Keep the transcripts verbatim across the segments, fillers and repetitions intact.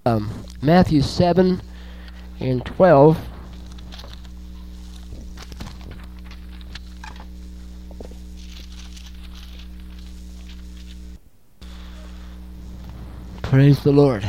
Um, Matthew seven and twelve. Praise the Lord.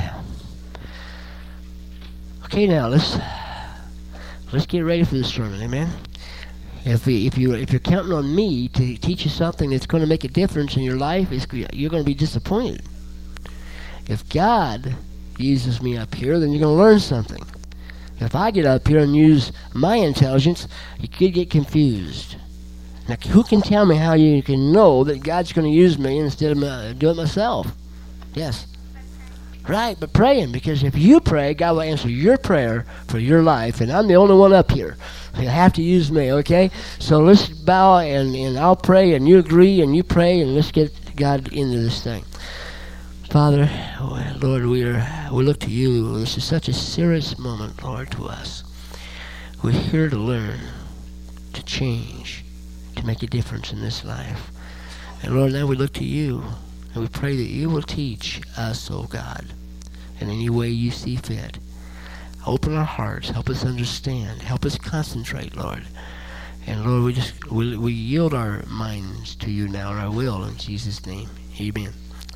Okay, now let's let's get ready for this sermon, amen. If we, if you if you're counting on me to teach you something that's going to make a difference in your life, it's, you're going to be disappointed. If God uses me up here, then you're going to learn something. If I get up here and use my intelligence, you could get confused. Now, who can tell me how you can know that God's going to use me instead of uh, do it myself? Yes. Right, but praying, because if you pray, God will answer your prayer for your life, and I'm the only one up here. You have to use me, okay? So let's bow, and, and I'll pray, and you agree, and you pray, and let's get God into this thing. Father, oh, Lord, we are we look to you. This is such a serious moment, Lord, to us. We're here to learn, to change, to make a difference in this life. And Lord, now we look to you. And we pray that you will teach us, oh God, in any way you see fit. Open our hearts. Help us understand. Help us concentrate, Lord. And Lord, we just we, we yield our minds to you now, our will, in Jesus' name. Amen.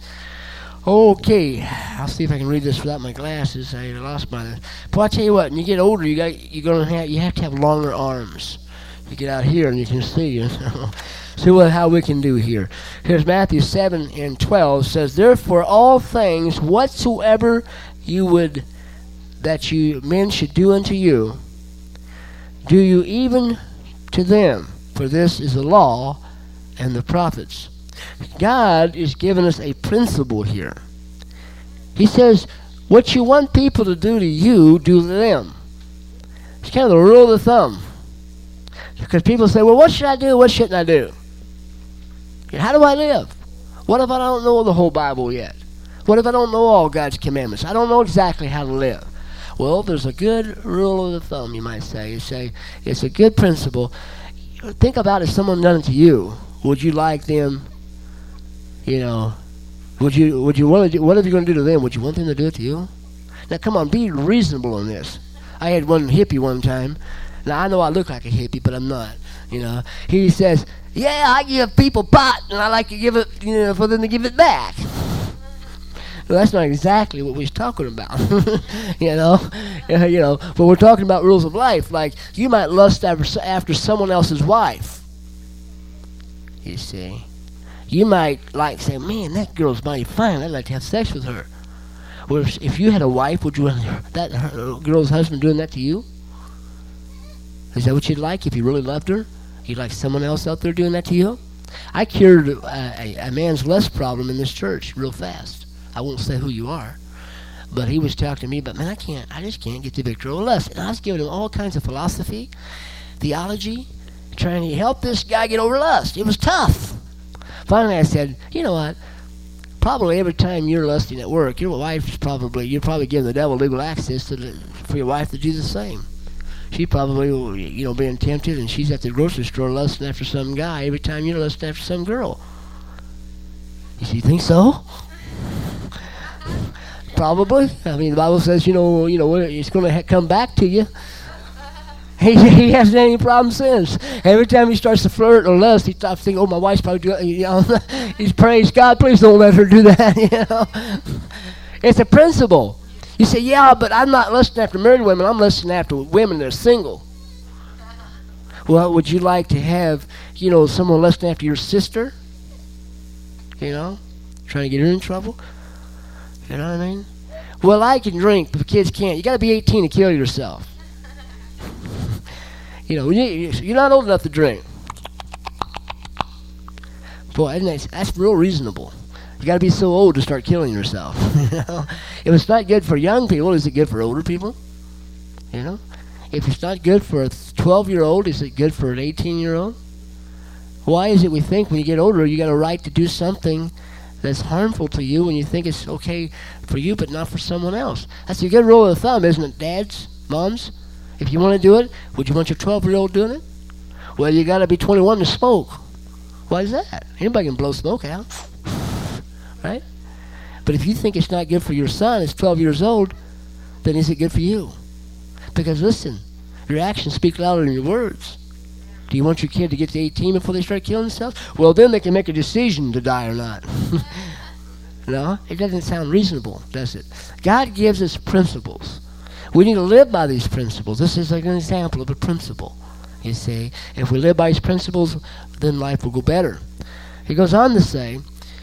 Okay, I'll see if I can read this without my glasses. I lost my. But I tell you what, when you get older, you got you're gonna have you have to have longer arms. You get out here and you can see. You know? See what how we can do here. Here's Matthew seven and twelve says, "Therefore all things whatsoever you would that you men should do unto you, do you even to them, for this is the law and the prophets." God is giving us a principle here. He says, what you want people to do to you, do to them. It's kind of the rule of the thumb. Because people say, well, what should I do? What shouldn't I do? How do I live? What if I don't know the whole Bible yet? What if I don't know all God's commandments? I don't know exactly how to live. Well, there's a good rule of the thumb, you might say. You say it's a good principle. Think about if someone done it to you. Would you like them, you know, would you would you want to do, what are you going to do to them? Would you want them to do it to you? Now, come on, be reasonable in this. I had one hippie one time. Now, I know I look like a hippie, but I'm not. You know, he says, yeah, I give people pot, and I like to give it, you know, for them to give it back. Well, that's not exactly what we're talking about, you know. Uh, you know, but we're talking about rules of life. Like, you might lust after, after someone else's wife. You see. You might like say, man, that girl's mighty fine. I'd like to have sex with her. Well, if, if you had a wife, would you want her, that her, girl's husband doing that to you? Is that what you'd like if you really loved her? You'd like someone else out there doing that to you? I cured uh, a, a man's lust problem in this church real fast. I won't say who you are. But he was talking to me about, man, I can't, I just can't get the victory over lust. And I was giving him all kinds of philosophy, theology, trying to help this guy get over lust. It was tough. Finally I said, you know what? Probably every time you're lusting at work, your wife's probably, you're probably giving the devil legal access to the, for your wife to do the same. She probably, you know, being tempted, and she's at the grocery store lusting after some guy every time you're lusting after some girl. You see, think so? Probably. I mean, the Bible says, you know, you know, it's going to ha- come back to you. He, he hasn't had any problem since. Every time he starts to flirt or lust, he starts thinking, oh, my wife's probably doing, you know, he's praised God, please don't let her do that, you know. It's a principle. You say, yeah, but I'm not lusting after married women. I'm lusting after women that are single. Well, would you like to have, you know, someone lusting after your sister? You know, trying to get her in trouble? You know what I mean? Well, I can drink, but the kids can't. You got to be eighteen to kill yourself. You know, you're not old enough to drink. Boy, isn't that, that's real reasonable. You got to be so old to start killing yourself. You know, if it's not good for young people, is it good for older people? You know, if it's not good for a twelve-year-old, is it good for an eighteen-year-old? Why is it we think when you get older you got a right to do something that's harmful to you when you think it's okay for you but not for someone else? That's a good rule of thumb, isn't it, dads, moms? If you want to do it, would you want your twelve-year-old doing it? Well, you got to be twenty-one to smoke. Why is that? Anybody can blow smoke out. Right? But if you think it's not good for your son, it's twelve years old, then is it good for you? Because listen, your actions speak louder than your words. Do you want your kid to get to eighteen before they start killing themselves? Well, then they can make a decision to die or not. No, it doesn't sound reasonable, does it? God gives us principles. We need to live by these principles. This is like an example of a principle. You see, if we live by these principles, then life will go better. He goes on to say,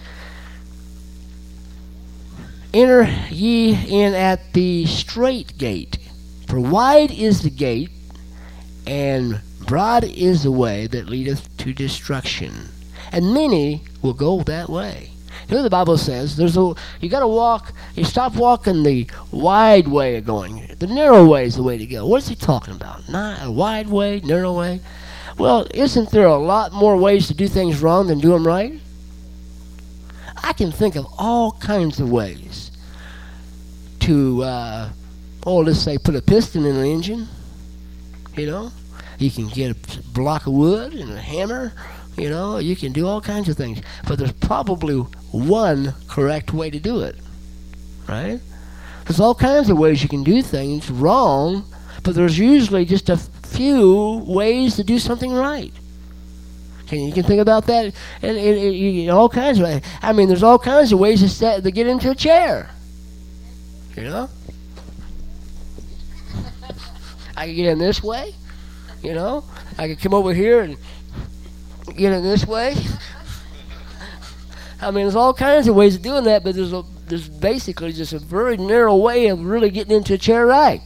enter ye in at the strait gate, for wide is the gate, and broad is the way that leadeth to destruction, and many will go that way. You know, the Bible says there's a you got to walk. You stop walking the wide way of going. The narrow way is the way to go. What is he talking about? Not a wide way, narrow way. Well, isn't there a lot more ways to do things wrong than do them right? I can think of all kinds of ways to, uh, oh, let's say, put a piston in an engine. You know, you can get a block of wood and a hammer. You know, you can do all kinds of things. But there's probably one correct way to do it, right? There's all kinds of ways you can do things wrong, but there's usually just a few ways to do something right. Can you can think about that in, in, in, in all kinds of ways. I mean, there's all kinds of ways to, set, to get into a chair, you know? I can get in this way, you know? I can come over here and get in this way. I mean, there's all kinds of ways of doing that, but there's a, there's basically just a very narrow way of really getting into a chair right.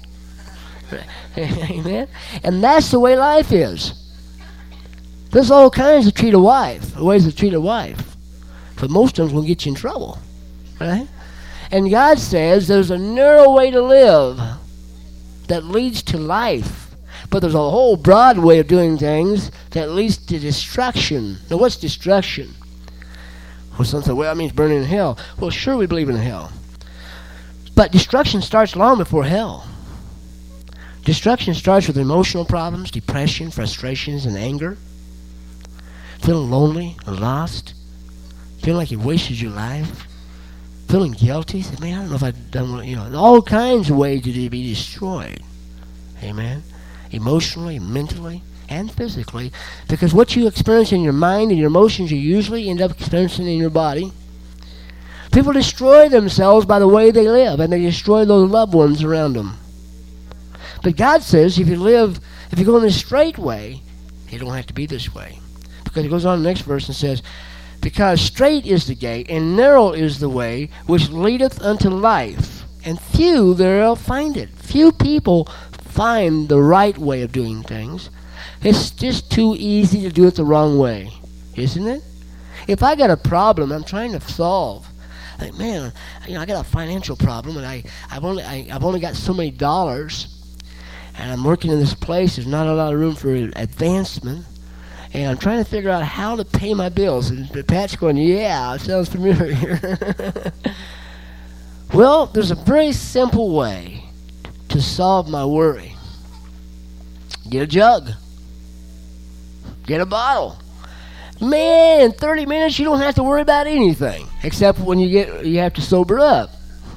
Amen? And that's the way life is. There's all kinds of treat a wife, ways to treat a wife. But most of them will get you in trouble. Right? And God says there's a narrow way to live that leads to life. But there's a whole broad way of doing things that leads to destruction. Now, what's destruction? Well, some say, well, that means burning in hell. Well, sure, we believe in hell. But destruction starts long before hell. Destruction starts with emotional problems, depression, frustrations, and anger. Feeling lonely and lost. Feeling like you wasted your life. Feeling guilty. Say, man, I don't know if I've done what, you know, all kinds of ways to be destroyed. Amen? Emotionally, mentally, and physically, because what you experience in your mind and your emotions you usually end up experiencing in your body. People destroy themselves by the way they live, and they destroy those loved ones around them. But God says if you live, if you go in the straight way, you don't have to be this way. Because it goes on in the next verse and says, because straight is the gate, and narrow is the way, which leadeth unto life, and few thereof find it. Few people find the right way of doing things. It's just too easy to do it the wrong way, isn't it? If I got a problem I'm trying to solve, like, man, you know, I got a financial problem, and I, I've only, I, I've only got so many dollars, and I'm working in this place. There's not a lot of room for advancement, and I'm trying to figure out how to pay my bills. And Pat's going, yeah, it sounds familiar. Well, there's a very simple way to solve my worry. Get a jug. Get a bottle. Man, in thirty minutes you don't have to worry about anything except when you get you have to sober up.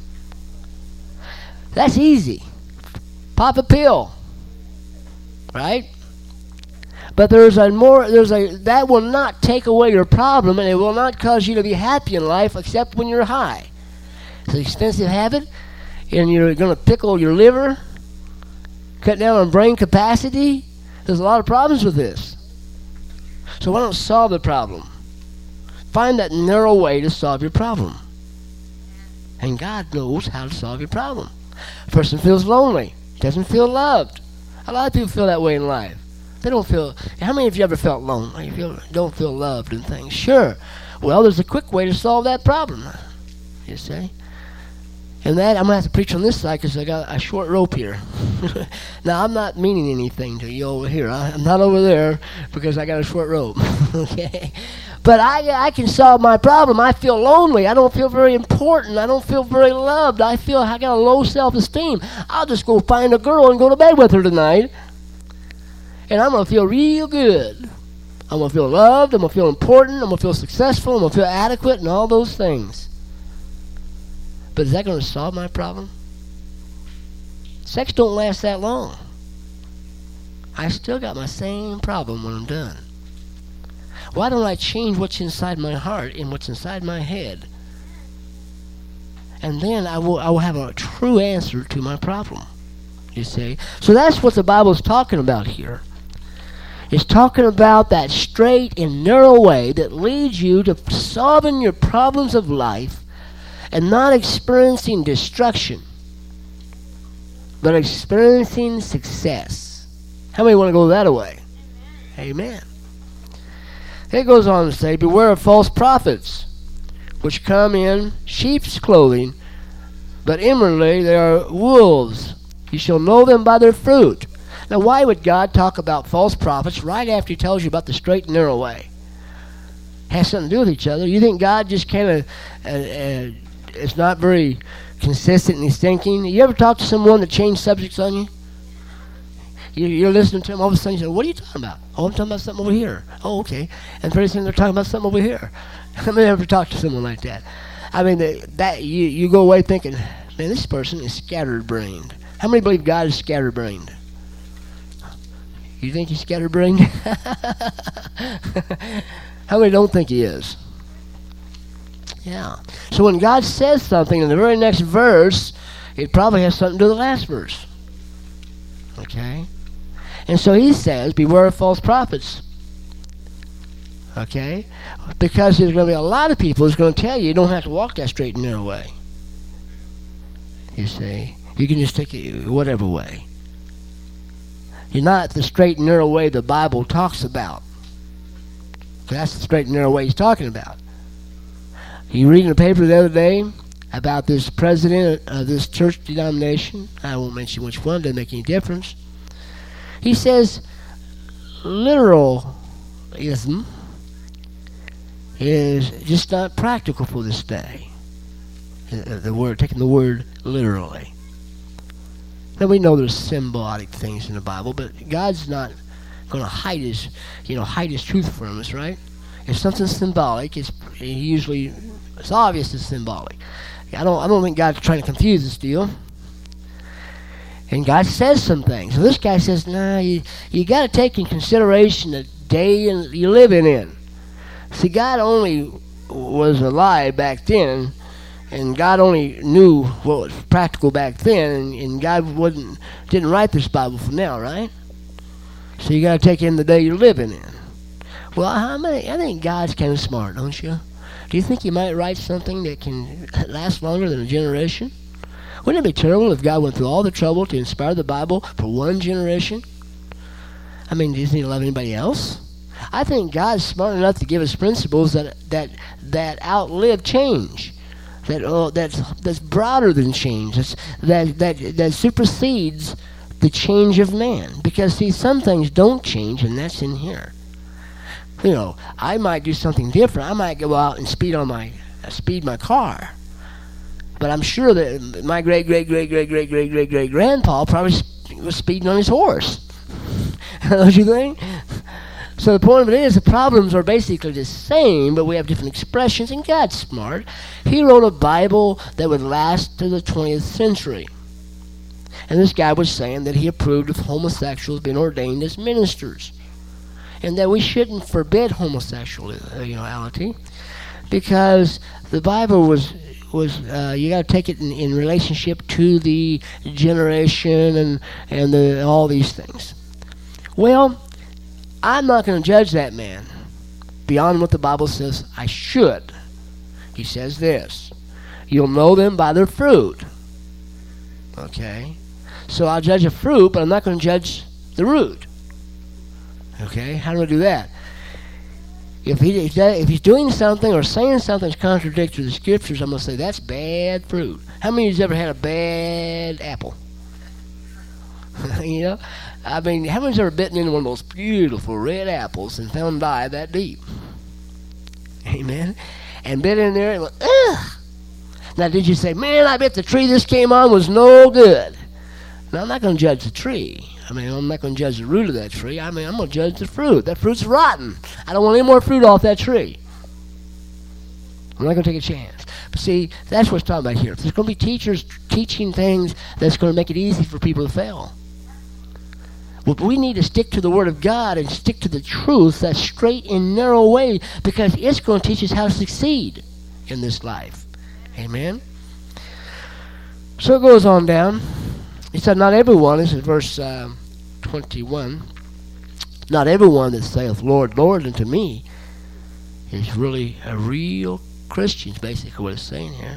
That's easy. Pop a pill. Right? But there's a more there's a that will not take away your problem, and it will not cause you to be happy in life except when you're high. It's an expensive habit, and you're going to pickle your liver, cut down on brain capacity. There's a lot of problems with this. So why don't solve the problem? Find that narrow way to solve your problem. And God knows how to solve your problem. A person feels lonely, doesn't feel loved. A lot of people feel that way in life. They don't feel, how many of you ever felt lonely? You feel, don't feel loved and things? Sure. Well, there's a quick way to solve that problem, you see. And that, I'm going to have to preach on this side because I got a short rope here. Now, I'm not meaning anything to you over here. I, I'm not over there because I got a short rope. Okay? But I, I can solve my problem. I feel lonely. I don't feel very important. I don't feel very loved. I feel I got a low self-esteem. I'll just go find a girl and go to bed with her tonight. And I'm going to feel real good. I'm going to feel loved. I'm going to feel important. I'm going to feel successful. I'm going to feel adequate and all those things. But is that going to solve my problem? Sex don't last that long. I still got my same problem when I'm done. Why don't I change what's inside my heart and what's inside my head? And then I will, I will have a true answer to my problem, you see. So that's what the Bible is talking about here. It's talking about that straight and narrow way that leads you to solving your problems of life and not experiencing destruction, but experiencing success. How many want to go that way? Amen. It goes on to say, beware of false prophets, which come in sheep's clothing, but inwardly they are wolves. You shall know them by their fruit. Now, why would God talk about false prophets right after he tells you about the straight and narrow way? It has something to do with each other. You think God just kind of uh, uh, is not very consistent in his thinking? You ever talk to someone that changed subjects on you? you? You're listening to them, all of a sudden you say, what are you talking about? Oh, I'm talking about something over here. Oh, okay. And pretty soon they're talking about something over here. How many ever talk to someone like that? I mean, the, that you, you go away thinking, man, this person is scattered-brained. How many believe God is scattered-brained? You think he's scatterbrained? How many don't think he is? Yeah. So when God says something in the very next verse, it probably has something to do with the last verse. Okay? And so he says, beware of false prophets. Okay? Because there's going to be a lot of people who's going to tell you you don't have to walk that straight and narrow way. You see? You can just take it whatever way. You're not the straight and narrow way the Bible talks about. That's the straight and narrow way he's talking about. You reading the paper the other day about this president of this church denomination. I won't mention which one, doesn't make any difference. He says literalism is just not practical for this day. The word, taking the word literally. Now we know there's symbolic things in the Bible, but God's not going to hide his, you know, hide his truth from us, right? If something's symbolic, it's he usually it's obvious it's symbolic. I don't, I don't think God's trying to confuse this deal. And God says some things. So this guy says, nah, you you got to take in consideration the day you're living in. See, God only was alive back then. And God only knew what was practical back then, and, and God wouldn't didn't write this Bible for now, right? So you got to take in the day you're living in. Well, I, mean, I think God's kind of smart, don't you? Do you think he might write something that can last longer than a generation? Wouldn't it be terrible if God went through all the trouble to inspire the Bible for one generation? I mean, does he love anybody else? I think God's smart enough to give us principles that that that outlive change. That oh, that's that's broader than change. That's, that that that supersedes the change of man. Because see, some things don't change, and that's in here. You know, I might do something different. I might go out and speed on my uh, speed my car, but I'm sure that my great great great great great great great great grandpa probably sp- was speeding on his horse. Don't you think? So the point of it is the problems are basically the same, but we have different expressions, and God's smart. He wrote a Bible that would last to the twentieth century. And this guy was saying that he approved of homosexuals being ordained as ministers, and that we shouldn't forbid homosexuality because the Bible was was uh, you got to take it in, in relationship to the generation and and the, all these things. Well, I'm not going to judge that man beyond what the Bible says I should. He says this, you'll know them by their fruit. Okay? So I'll judge a fruit, but I'm not going to judge the root. Okay? How do I do that? If, he, if he's doing something or saying something that's contradictory to the Scriptures, I'm going to say that's bad fruit. How many of you ever had a bad apple? You know? I mean, how many's ever bitten into one of those beautiful red apples and found dye that deep? Amen? And bit in there and went, ugh! Now, did you say, man, I bet the tree this came on was no good? Now, I'm not going to judge the tree. I mean, I'm not going to judge the root of that tree. I mean, I'm going to judge the fruit. That fruit's rotten. I don't want any more fruit off that tree. I'm not going to take a chance. But see, that's what it's talking about here. There's going to be teachers teaching things that's going to make it easy for people to fail. Well, we need to stick to the Word of God and stick to the truth, that straight and narrow way, because it's going to teach us how to succeed in this life. Amen? So it goes on down. He said, not everyone, this is verse uh, twenty-one, not everyone that saith, Lord, Lord, unto me, is really a real Christian, is basically what it's saying here.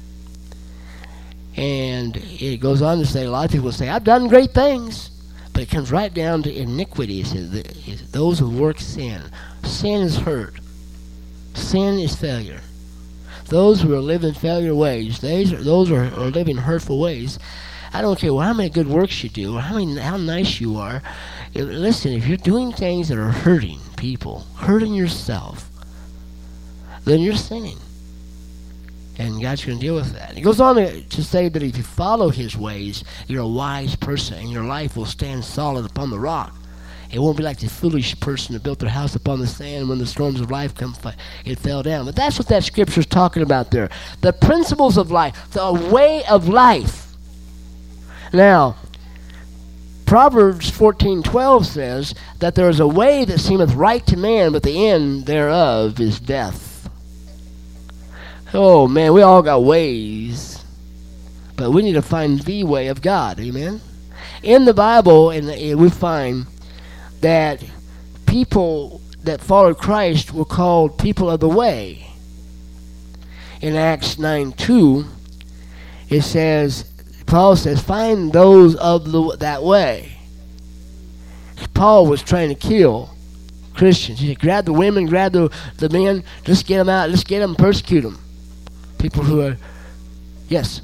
And it goes on to say, a lot of people say, I've done great things. But it comes right down to iniquity. It says, that those who work sin. Sin is hurt. Sin is failure. Those who are living failure ways, those are, those are, are living hurtful ways. I don't care how many good works you do, or how many, how nice you are. If, listen, if you're doing things that are hurting people, hurting yourself, then you're sinning. And God's going to deal with that. He goes on to, to say that if you follow his ways, you're a wise person, and your life will stand solid upon the rock. It won't be like the foolish person that built their house upon the sand. When the storms of life come, it fell down. But that's what that scripture is talking about there. The principles of life, the way of life. Now, Proverbs fourteen twelve says that there is a way that seemeth right to man, but the end thereof is death. Oh, man, we all got ways, but we need to find the way of God. Amen? In the Bible, and we find that people that followed Christ were called people of the way. In Acts nine two, it says, Paul says, find those of the, that way. Paul was trying to kill Christians. He said, grab the women, grab the, the men, let's get them out, let's get them, persecute them. People who are, yes,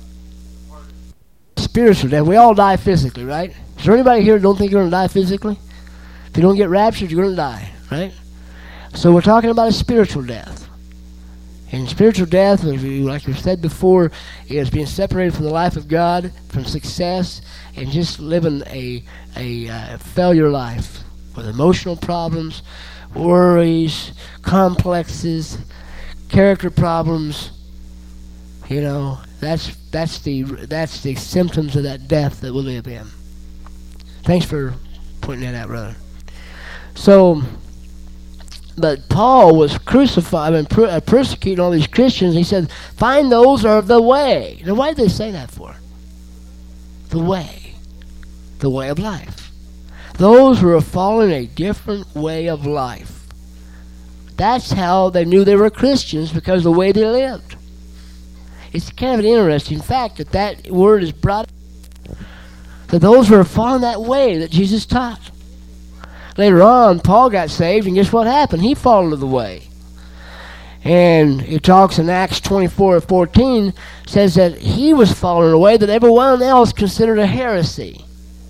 spiritual death. We all die physically, right? Is there anybody here who don't think you're going to die physically? If you don't get raptured, you're going to die, right? So we're talking about a spiritual death. And spiritual death, like we said before, is being separated from the life of God, from success, and just living a, a uh, failure life with emotional problems, worries, complexes, character problems. You know, that's that's the that's the symptoms of that death that we live in. Thanks for pointing that out, brother. So, but Paul was crucified and per- uh, persecuting all these Christians. He said, find those are of the way. Now, why did they say that for? The way. The way of life. Those who are following a different way of life. That's how they knew they were Christians, because of the way they lived. It's kind of an interesting fact that that word is brought up, that those who are following that way that Jesus taught. Later on, Paul got saved, and guess what happened? He followed the way. And it talks in Acts twenty-four fourteen, says that he was following a way that everyone else considered a heresy.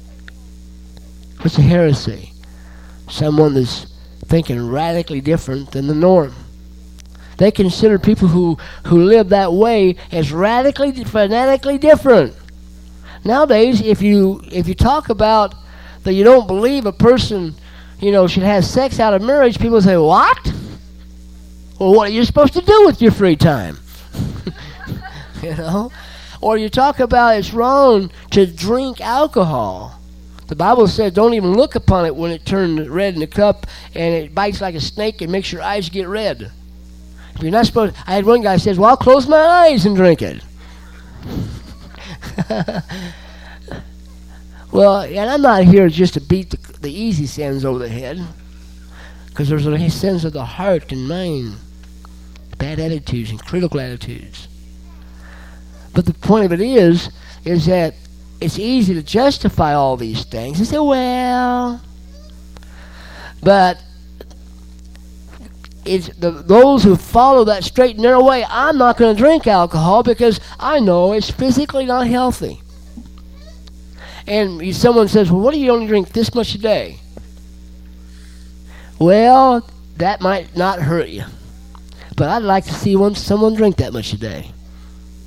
What's a heresy? Someone that's thinking radically different than the norm. They consider people who, who live that way as radically, fanatically different. Nowadays, if you if you talk about that you don't believe a person, you know, should have sex out of marriage, people say, what? Well, what are you supposed to do with your free time? You know? Or you talk about it's wrong to drink alcohol. The Bible says don't even look upon it when it turns red in the cup and it bites like a snake and makes your eyes get red. If you're not supposed, I had one guy says, well, I'll close my eyes and drink it. Well, and I'm not here just to beat the, the easy sins over the head, because there's the sins of the heart and mind, bad attitudes and critical attitudes. But the point of it is, is that it's easy to justify all these things. You say, well, but it's the, those who follow that straight and narrow way, I'm not going to drink alcohol because I know it's physically not healthy. And someone says, well, what do you only drink this much a day? Well, that might not hurt you. But I'd like to see one, someone drink that much a day.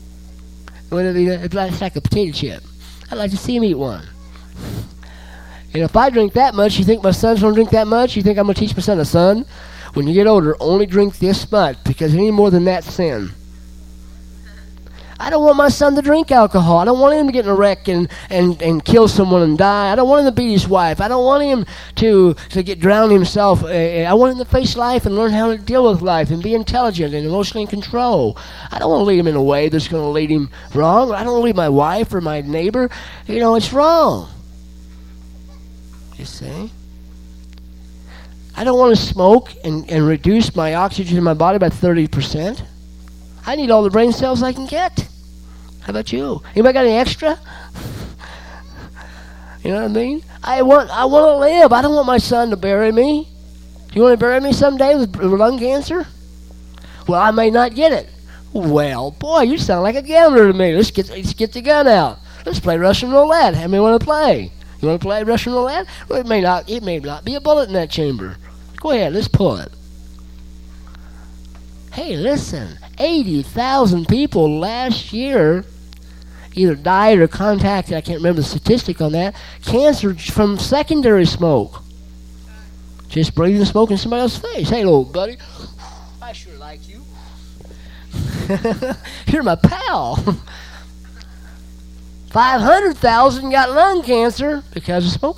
It's like a potato chip. I'd like to see him eat one. And if I drink that much, you think my son's going to drink that much? You think I'm going to teach my son a son? When you get older, only drink this much, because any more than that's sin. I don't want my son to drink alcohol. I don't want him to get in a wreck and, and, and kill someone and die. I don't want him to beat his wife. I don't want him to, to get drowned himself. I want him to face life and learn how to deal with life and be intelligent and emotionally in control. I don't want to lead him in a way that's going to lead him wrong. I don't want to lead my wife or my neighbor. You know, it's wrong. You see? I don't want to smoke and, and reduce my oxygen in my body by thirty percent. I need all the brain cells I can get. How about you? Anybody got any extra? You know what I mean? I want I want to live. I don't want my son to bury me. You want to bury me someday with lung cancer? Well, I may not get it. Well, boy, you sound like a gambler to me. Let's get let's get the gun out. Let's play Russian roulette. How many want to play? You want to play Russian roulette? Well, it may not. It may not be a bullet in that chamber. Go ahead. Let's pull it. Hey, listen. eighty thousand people last year either died or contacted, I can't remember the statistic on that, cancer from secondary smoke. Just breathing smoke in somebody else's face. Hey, old buddy, I sure like you. You're my pal. five hundred thousand got lung cancer because of smoking.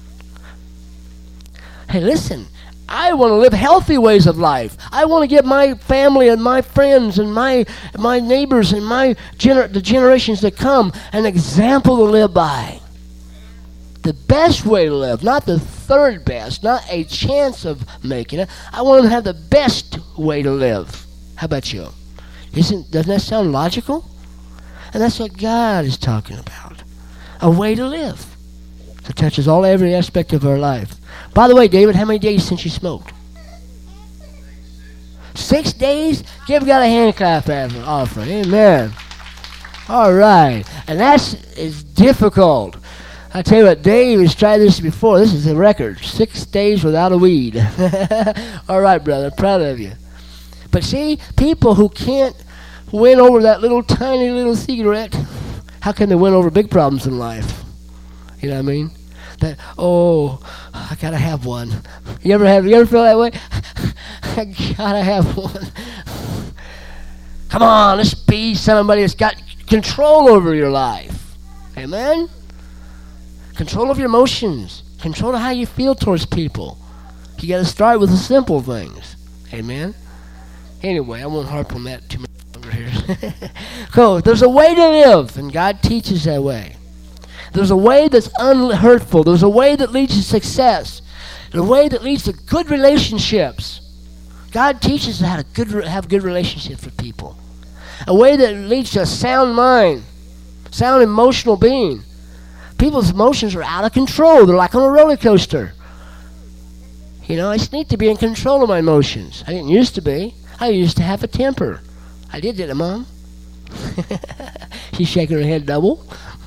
Hey, listen. I want to live healthy ways of life. I want to give my family and my friends and my my neighbors and my gener- the generations that come an example to live by. The best way to live, not the third best, not a chance of making it. I want them to have the best way to live. How about you? Isn't doesn't that sound logical? And that's what God is talking about. A way to live that touches all every aspect of our life. By the way, David, how many days since you smoked? Six days? Give God a hand clap offering. Amen. All right. And that's is difficult. I tell you what, Dave has tried this before. This is a record. Six days without a weed. All right, brother. Proud of you. But see, people who can't win over that little tiny little cigarette, how can they win over big problems in life? You know what I mean? That, oh, I gotta have one. You ever have? You ever feel that way? I gotta have one. Come on, let's be somebody that's got control over your life. Amen? Control of your emotions. Control of how you feel towards people. You gotta start with the simple things. Amen? Anyway, I won't harp on that too much longer here. Cool. There's a way to live, and God teaches that way. There's a way that's unhurtful. There's a way that leads to success. There's a way that leads to good relationships. God teaches us how to good, have good relationships with people. A way that leads to a sound mind, sound emotional being. People's emotions are out of control. They're like on a roller coaster. You know, it's neat to be in control of my emotions. I didn't used to be. I used to have a temper. I did, didn't I, Mom? She's shaking her head double.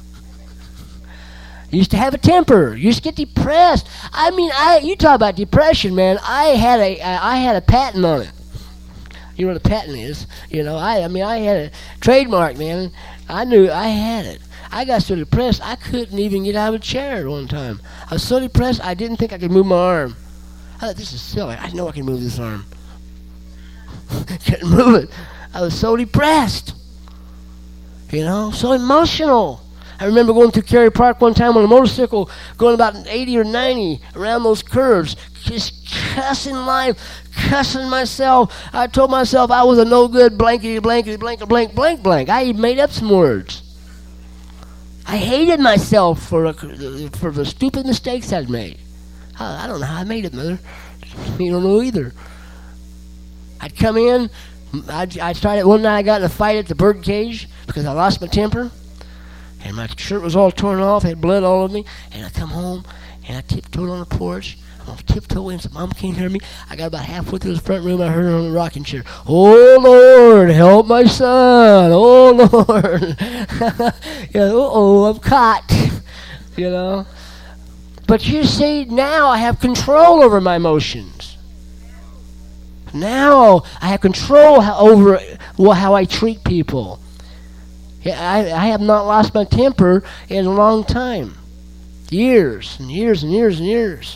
Used to have a temper. Used to get depressed. I mean, I you talk about depression, man. I had a I had a patent on it. You know what a patent is? You know, I I mean, I had a trademark, man. I knew I had it. I got so depressed I couldn't even get out of a chair at one time. I was so depressed I didn't think I could move my arm. I thought, this is silly. I know I can move this arm. Couldn't move it. I was so depressed. You know, so emotional. I remember going through Cary Park one time on a motorcycle, going about eighty or ninety around those curves, just cussing life, cussing myself. I told myself I was a no good blankety blankety blank blank blank blank. I even made up some words. I hated myself for a, for the stupid mistakes I'd made. I, I don't know how I made it, Mother. You don't know either. I'd come in. I'd, I started one night. I got in a fight at the bird cage because I lost my temper. And my shirt was all torn off, had blood all over me. And I come home, and I tiptoed on the porch. I'm on tiptoe in so Mom can't hear me. I got about halfway through the front room. I heard her on the rocking chair. Oh, Lord, help my son. Oh, Lord. Yeah, uh-oh, I'm caught. You know. But you see, now I have control over my emotions. Now I have control over how I treat people. I, I have not lost my temper in a long time. Years and years and years and years.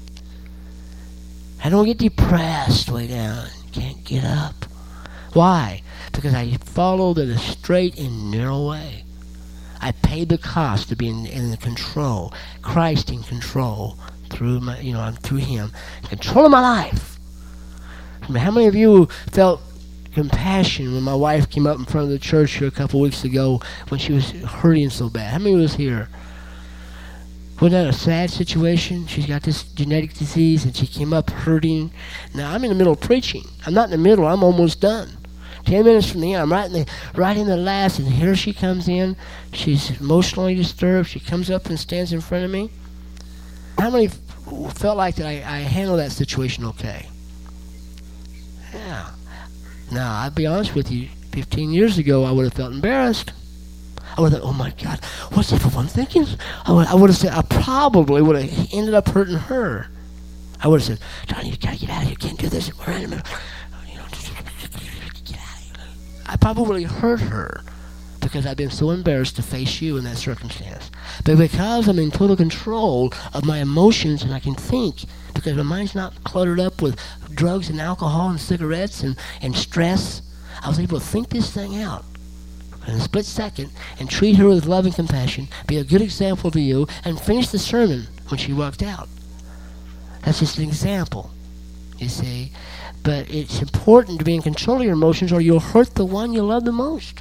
I don't get depressed way down. Can't get up. Why? Because I followed in a straight and narrow way. I paid the cost to be in, in the control. Christ in control through my, you know, through Him, control of my life. I mean, how many of you felt compassion when my wife came up in front of the church here a couple weeks ago when she was hurting so bad? How many was here? Wasn't that a sad situation? She's got this genetic disease and she came up hurting. Now I'm in the middle of preaching. I'm not in the middle. I'm almost done. Ten minutes from the end, I'm right in the right in the last, and here she comes in. She's emotionally disturbed. She comes up and stands in front of me. How many f- felt like that I, I handled that situation okay? Yeah. Now, I'll be honest with you, fifteen years ago, I would have felt embarrassed. I would have thought, oh my God, what's everyone thinking? I would, I would have said, I probably would have ended up hurting her. I would have said, Johnny, you gotta get out of here, you can't do this. We're in the middle. You know, get out of here. I probably hurt her because I've been so embarrassed to face you in that circumstance. But because I'm in total control of my emotions and I can think, because my mind's not cluttered up with drugs and alcohol and cigarettes and, and stress, I was able to think this thing out in a split second and treat her with love and compassion, be a good example to you, and finish the sermon when she walked out. That's just an example, you see. But it's important to be in control of your emotions or you'll hurt the one you love the most.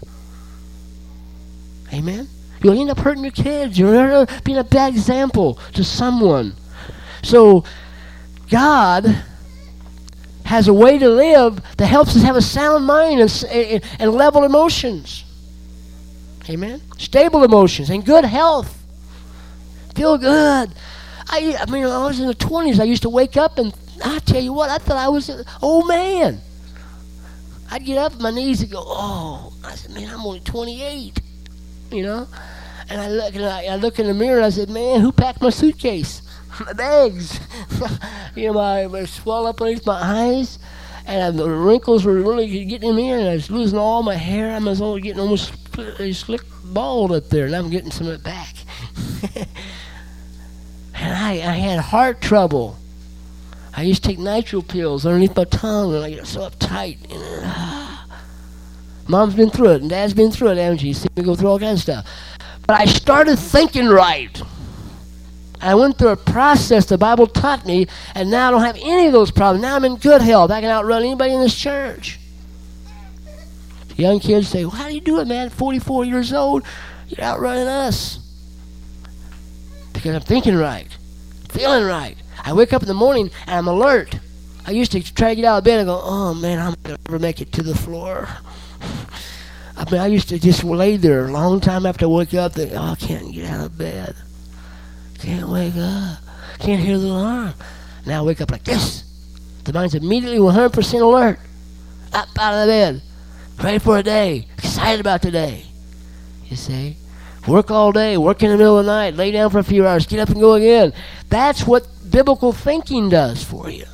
Amen? You'll end up hurting your kids. You'll end up being a bad example to someone. So God has a way to live that helps us have a sound mind and, and, and level emotions. Amen? Stable emotions and good health. Feel good. I, I mean, when I was in the twenties, I used to wake up and I tell you what, I thought I was an old man. I'd get up on my knees and go, oh, I said, man, I'm only twenty-eight, you know? And I look, and I, I look in the mirror and I said, man, who packed my suitcase? My bags. You know, my, my swell up underneath my eyes, and I, the wrinkles were really getting in me, and I was losing all my hair. I was only getting almost slick bald up there, and I'm getting some of it back. And I, I had heart trouble. I used to take nitro pills underneath my tongue, and I get so uptight. And, uh, Mom's been through it, and Dad's been through it, haven't you? You see me go through all kinds of stuff. But I started thinking right. I went through a process the Bible taught me, and now I don't have any of those problems. Now I'm in good health. I can outrun anybody in this church. Young kids say, well, how do you do it, man? forty-four years old, you're outrunning us. Because I'm thinking right, feeling right. I wake up in the morning, and I'm alert. I used to try to get out of bed and go, oh, man, I'm not going to ever make it to the floor. I mean, I used to just lay there a long time after I wake up, think, oh, I can't get out of bed. Can't wake up. Can't hear the alarm. Now I wake up like this. The mind's immediately one hundred percent alert. Up out of the bed. Ready for a day. Excited about today. You see? Work all day. Work in the middle of the night. Lay down for a few hours. Get up and go again. That's what biblical thinking does for you.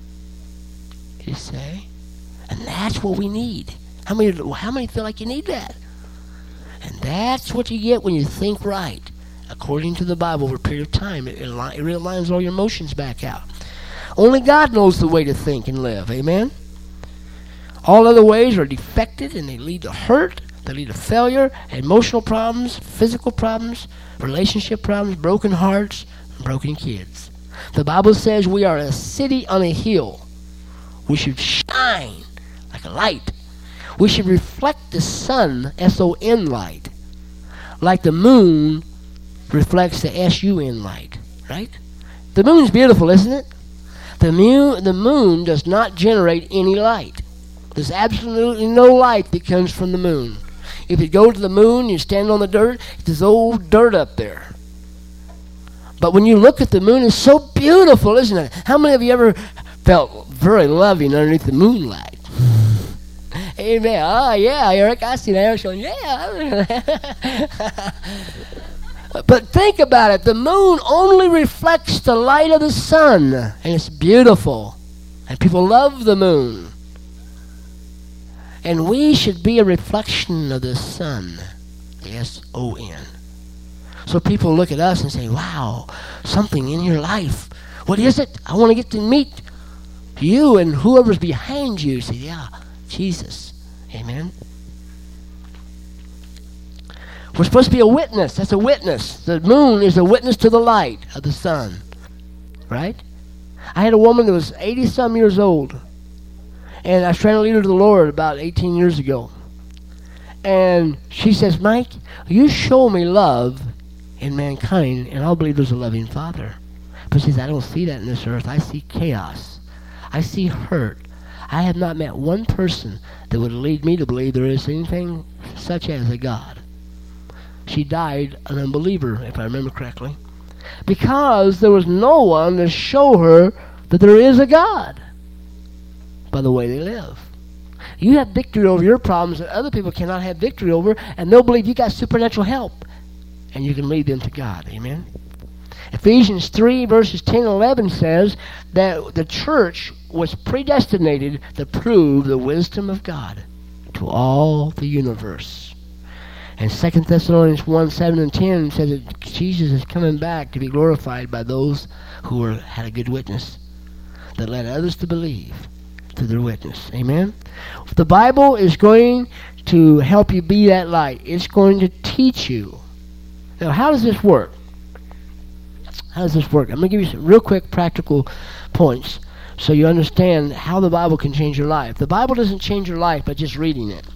You see? And that's what we need. How many, how many feel like you need that? And that's what you get when you think right. According to the Bible, over a period of time, it, it realigns all your emotions back out. Only God knows the way to think and live. Amen? All other ways are defective, and they lead to hurt, they lead to failure, emotional problems, physical problems, relationship problems, broken hearts, and broken kids. The Bible says we are a city on a hill. We should shine like a light. We should reflect the sun, S O N light, like the moon reflects the S U N light, right? The moon's beautiful, isn't it? The moon, the moon does not generate any light. There's absolutely no light that comes from the moon. If you go to the moon, you stand on the dirt, there's old dirt up there. But when you look at the moon, it's so beautiful, isn't it? How many of you ever felt very loving underneath the moonlight? Amen. Oh, yeah, Eric, I see Eric going, yeah. But think about it. The moon only reflects the light of the sun, and it's beautiful. And people love the moon. And we should be a reflection of the sun, S O N. So people look at us and say, wow, something in your life. What is it? I want to get to meet you and whoever's behind you. Say, yeah, Jesus. Amen. We're supposed to be a witness. That's a witness. The moon is a witness to the light of the sun. Right? I had a woman that was eighty-some years old. And I was trying to lead her to the Lord about eighteen years ago. And she says, Mike, you show me love in mankind, and I'll believe there's a loving Father. But she says, I don't see that in this earth. I see chaos. I see hurt. I have not met one person that would lead me to believe there is anything such as a God. She died an unbeliever, if I remember correctly, because there was no one to show her that there is a God by the way they live. You have victory over your problems that other people cannot have victory over, and they'll believe you got supernatural help, and you can lead them to God. Amen? Ephesians three, verses ten and eleven says that the church was predestinated to prove the wisdom of God to all the universe. And Second Thessalonians one, seven and ten says that Jesus is coming back to be glorified by those who were, had a good witness, that led others to believe through their witness. Amen? The Bible is going to help you be that light. It's going to teach you. Now, how does this work? How does this work? I'm going to give you some real quick practical points so you understand how the Bible can change your life. The Bible doesn't change your life by just reading it.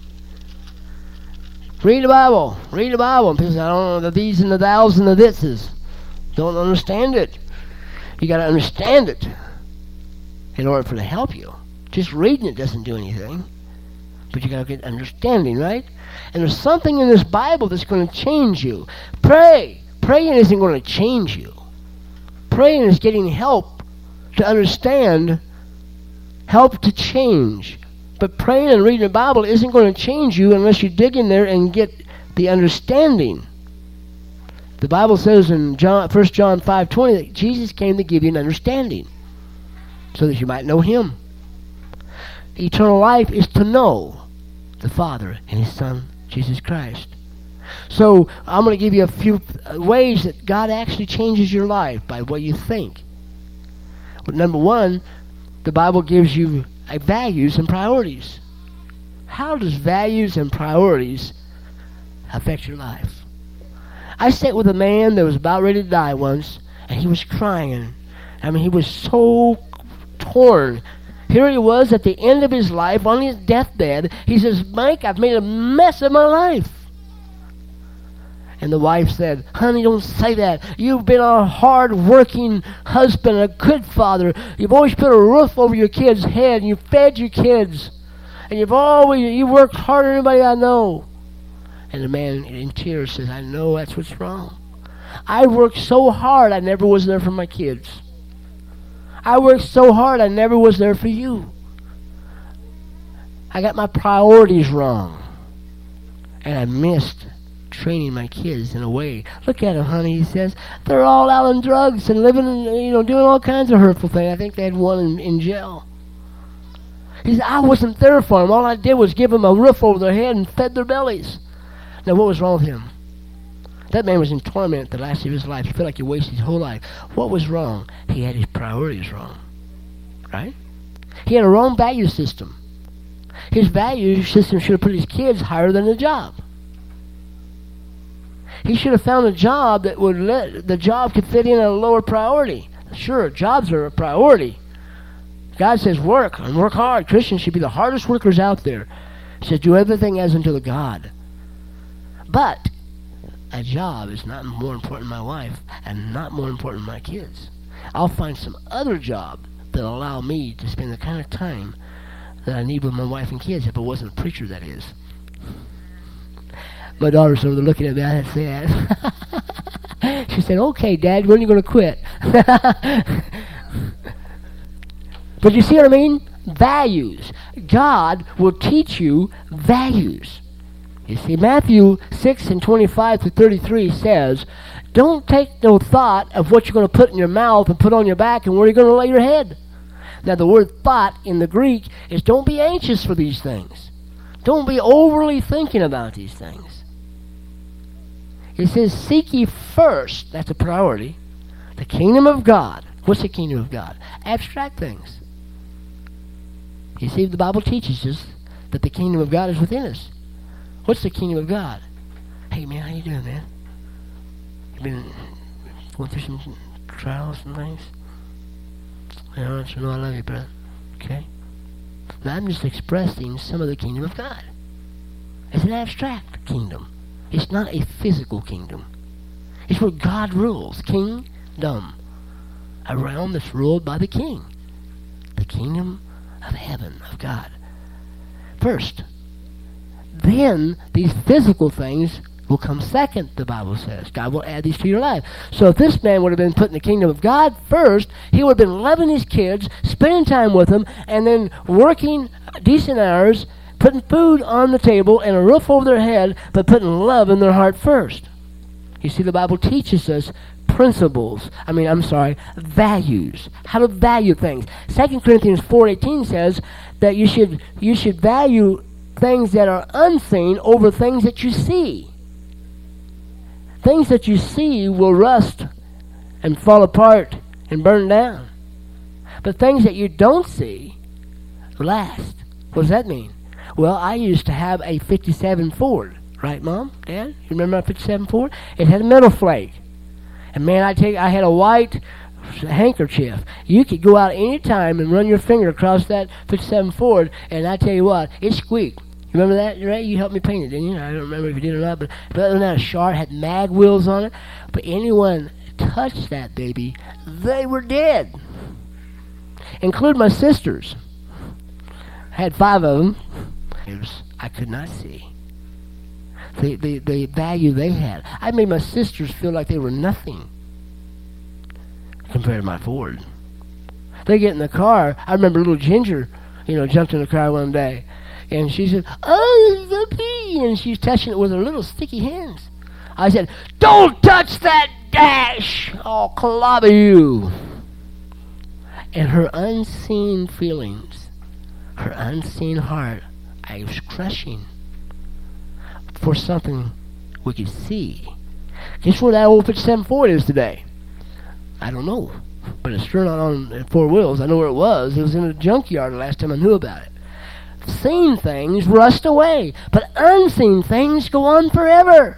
Read the Bible. Read the Bible. And people say, I don't know the these and the thous and the thises. Don't understand it. You got to understand it in order for it to help you. Just reading it doesn't do anything. But you got to get understanding, right? And there's something in this Bible that's going to change you. Pray. Praying isn't going to change you. Praying is getting help to understand, help to change. But praying and reading the Bible isn't going to change you unless you dig in there and get the understanding. The Bible says in John, First John five twenty that Jesus came to give you an understanding so that you might know Him. Eternal life is to know the Father and His Son, Jesus Christ. So I'm going to give you a few ways that God actually changes your life by what you think. Well, number one, the Bible gives you uh, values and priorities. How does values and priorities affect your life? I sat with a man that was about ready to die once, and he was crying. I mean, he was so torn. Here he was at the end of his life, on his deathbed. He says, Mike, I've made a mess of my life. And the wife said, honey, don't say that. You've been a hard-working husband, a good father. You've always put a roof over your kids' head, and you fed your kids. And you've always, you worked harder than anybody I know. And the man in tears says, I know that's what's wrong. I worked so hard, I never was there for my kids. I worked so hard, I never was there for you. I got my priorities wrong. And I missed training my kids in a way. Look at them, honey, he says. They're all out on drugs and living, in, you know, doing all kinds of hurtful things. I think they had one in, in jail. He said, I wasn't there for them. All I did was give them a roof over their head and fed their bellies. Now, what was wrong with him? That man was in torment the last of his life. He felt like he wasted his whole life. What was wrong? He had his priorities wrong. Right? He had a wrong value system. His value system should have put his kids higher than the job. He should have found a job that would let the job could fit in at a lower priority. Sure, jobs are a priority. God says work and work hard. Christians should be the hardest workers out there. He says do everything as unto the God. But a job is not more important than my wife and not more important than my kids. I'll find some other job that'll allow me to spend the kind of time that I need with my wife and kids, if it wasn't a preacher, that is. My daughter's over there looking at me. I said, she said, okay, Dad, when are you going to quit? But you see what I mean? Values. God will teach you values. You see, Matthew six and twenty-five to thirty-three says, don't take no thought of what you're going to put in your mouth and put on your back and where you're going to lay your head. Now, the word thought in the Greek is don't be anxious for these things. Don't be overly thinking about these things. It says, seek ye first, that's a priority, the kingdom of God. What's the kingdom of God? Abstract things. You see, the Bible teaches us that the kingdom of God is within us. What's the kingdom of God? Hey, man, how you doing, man? You been going through some trials and things? I want you to know I love you, brother. Okay? Now, I'm just expressing some of the kingdom of God. It's an abstract kingdom. It's not a physical kingdom. It's where God rules. Kingdom. A realm that's ruled by the king. The kingdom of heaven, of God. First. Then, these physical things will come second, the Bible says. God will add these to your life. So if this man would have been putting the kingdom of God first, he would have been loving his kids, spending time with them, and then working decent hours, putting food on the table and a roof over their head, but putting love in their heart first. You see, the Bible teaches us principles. I mean, I'm sorry, values. How to value things. Second Corinthians four eighteen says that you should you should value things that are unseen over things that you see. Things that you see will rust and fall apart and burn down. But things that you don't see last. What does that mean? Well, I used to have a fifty-seven Ford. Right, Mom? Dad? You remember my fifty-seven Ford? It had a metal flake. And man, I take I had a white handkerchief. You could go out any time and run your finger across that fifty-seven Ford, and I tell you what, it squeaked. You remember that, Ray? You helped me paint it, didn't you? I don't remember if you did or not, but, but other than that, a Char had mag wheels on it. But anyone touched that baby, they were dead. Include my sisters. I had five of them. It was, I could not see the, the, the value they had. I made my sisters feel like they were nothing compared to my Ford. They get in the car. I remember little Ginger, you know, jumped in the car one day. And she said, oh, the pee. And she's touching it with her little sticky hands. I said, don't touch that dash. I'll clobber you. And her unseen feelings, her unseen heart, I was crushing for something we could see. Guess where that old fifty-seven Ford is today? I don't know. But it's sure not on four wheels. I know where it was. It was in a junkyard the last time I knew about it. Seen things rust away, but unseen things go on forever.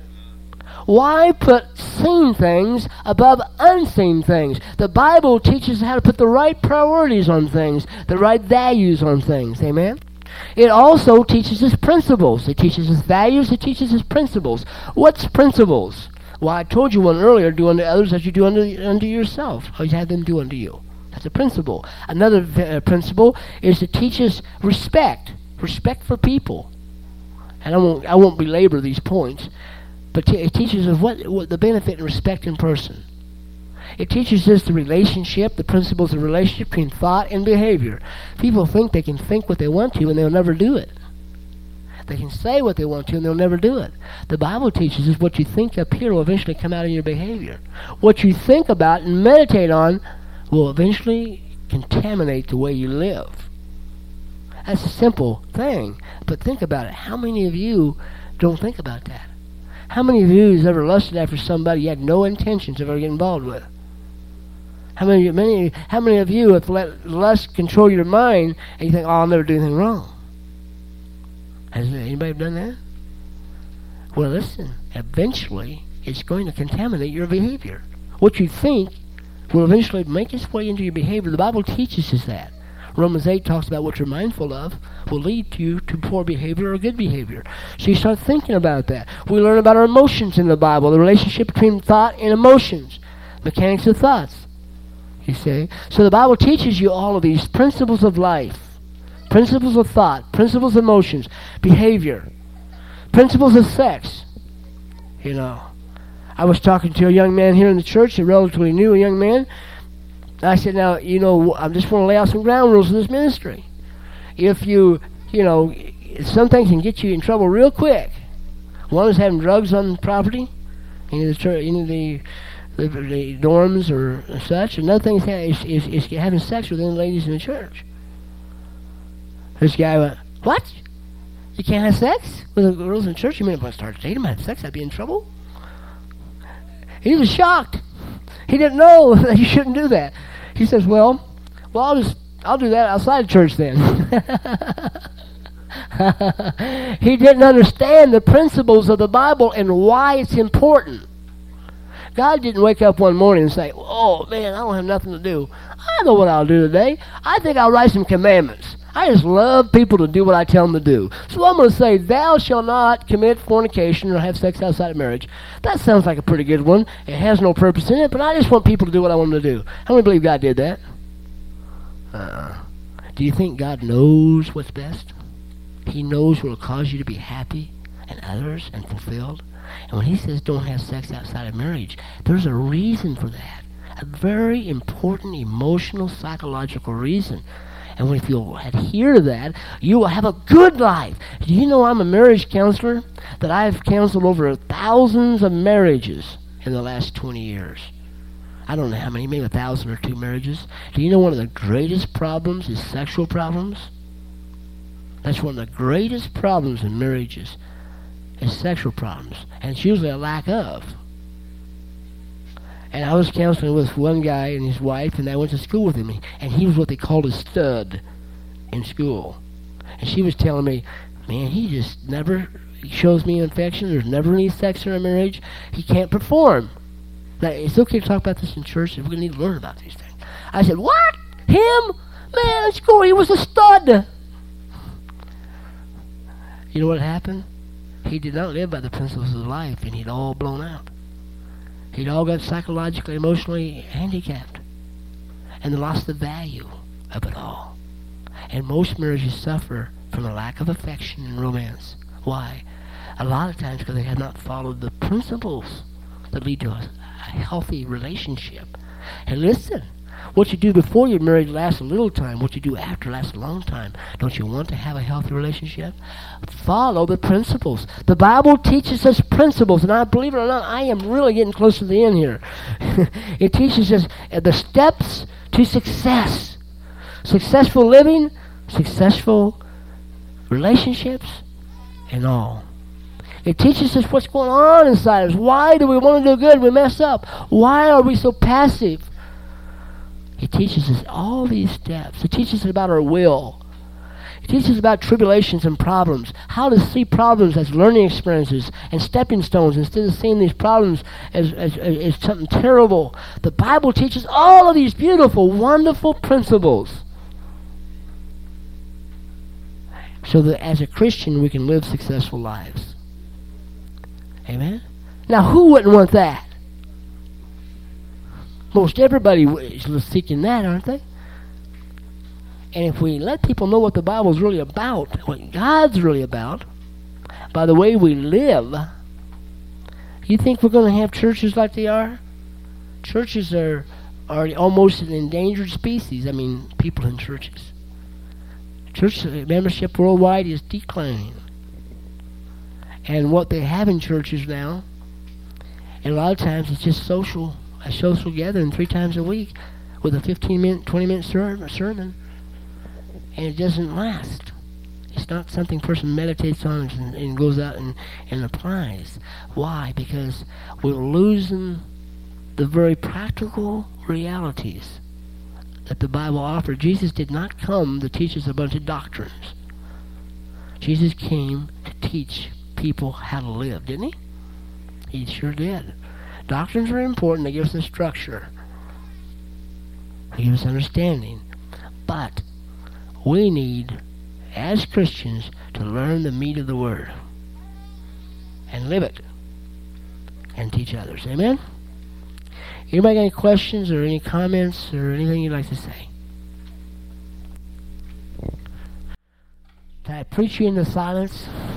Why put seen things above unseen things? The Bible teaches how to put the right priorities on things, the right values on things. Amen? It also teaches us principles. It teaches us values. It teaches us principles. What's principles? Well, I told you one earlier, do unto others as you do unto, unto yourself, or you have them do unto you. That's a principle. Another uh, principle is to teach us respect. Respect for people. And I won't, I won't belabor these points, but t- it teaches us what, what the benefit and respect in person. It teaches us the relationship, the principles of relationship between thought and behavior. People think they can think what they want to and they'll never do it. They can say what they want to and they'll never do it. The Bible teaches us what you think up here will eventually come out in your behavior. What you think about and meditate on will eventually contaminate the way you live. That's a simple thing, but think about it. How many of you don't think about that? How many of you has ever lusted after somebody you had no intentions of ever getting involved with? How many, many, how many of you have let lust control your mind and you think, oh, I'll never do anything wrong? Has anybody done that? Well, listen, eventually it's going to contaminate your behavior. What you think will eventually make its way into your behavior. The Bible teaches us that. Romans eight talks about what you're mindful of will lead you to poor behavior or good behavior. So you start thinking about that. We learn about our emotions in the Bible, the relationship between thought and emotions, mechanics of thoughts, you see. So the Bible teaches you all of these principles of life, principles of thought, principles of emotions, behavior, principles of sex, you know. I was talking to a young man here in the church, a relatively new young man. I said, now, you know, I just want to lay out some ground rules in this ministry. If you, you know, some things can get you in trouble real quick. One is having drugs on property, in the church, in the, the, the dorms or such. Another thing is, is, is having sex with the ladies in the church. This guy went, what? You can't have sex with the girls in church? You mean if I start dating them, I have sex, I'd be in trouble? He was shocked. He didn't know that you shouldn't do that. He says, well, well, I'll just, I'll do that outside church then. He didn't understand the principles of the Bible and why it's important. God didn't wake up one morning and say, oh, man, I don't have nothing to do. I know what I'll do today. I think I'll write some commandments. I just love people to do what I tell them to do. So I'm going to say, thou shalt not commit fornication or have sex outside of marriage. That sounds like a pretty good one. It has no purpose in it, but I just want people to do what I want them to do. How many believe God did that? Uh-uh. Do you think God knows what's best? He knows what will cause you to be happy and others and fulfilled. And when he says don't have sex outside of marriage, there's a reason for that. A very important emotional, psychological reason. And if you'll adhere to that, you will have a good life. Do you know I'm a marriage counselor? That I've counseled over thousands of marriages in the last twenty years. I don't know how many, maybe a thousand or two marriages. Do you know one of the greatest problems is sexual problems? That's one of the greatest problems in marriages is sexual problems. And it's usually a lack of. And I was counseling with one guy and his wife, and I went to school with him. And he was what they called a stud in school. And she was telling me, man, he just never shows me affection. There's never any sex in our marriage. He can't perform. Now, it's okay to talk about this in church. We're going to need to learn about these things. I said, what? Him? Man, in school, he was a stud. You know what happened? He did not live by the principles of life, and he'd all blown out. He'd all got psychologically, emotionally handicapped and lost the value of it all. And most marriages suffer from a lack of affection and romance. Why? A lot of times because they have not followed the principles that lead to a, a healthy relationship. And listen, what you do before you're married lasts a little time. What you do after lasts a long time. Don't you want to have a healthy relationship? Follow the principles. The Bible teaches us principles, and I believe it or not, I am really getting close to the end here. It teaches us the steps to success. Successful living, successful relationships, and all. It teaches us what's going on inside us. Why do we want to do good? We mess up. Why are we so passive? It teaches us all these steps. It teaches us about our will. It teaches us about tribulations and problems. How to see problems as learning experiences and stepping stones instead of seeing these problems as, as, as something terrible. The Bible teaches all of these beautiful, wonderful principles. So that as a Christian we can live successful lives. Amen? Now who wouldn't want that? Most everybody is seeking that, aren't they? And if we let people know what the Bible is really about, what God's really about, by the way we live, you think we're going to have churches like they are? Churches are, are almost an endangered species. I mean, people in churches. Church membership worldwide is declining. And what they have in churches now, and a lot of times it's just social a social gathering three times a week with a fifteen minute, twenty minute ser- sermon, and it doesn't last. It's not something a person meditates on and, and goes out and, and applies. Why? Because we're losing the very practical realities that the Bible offers. Jesus did not come to teach us a bunch of doctrines. Jesus came to teach people how to live, didn't he? He sure did. Doctrines are important. They give us a structure. They give us understanding. But we need, as Christians, to learn the meat of the Word and live it and teach others. Amen? Anybody got any questions or any comments or anything you'd like to say? Did I preach you into silence?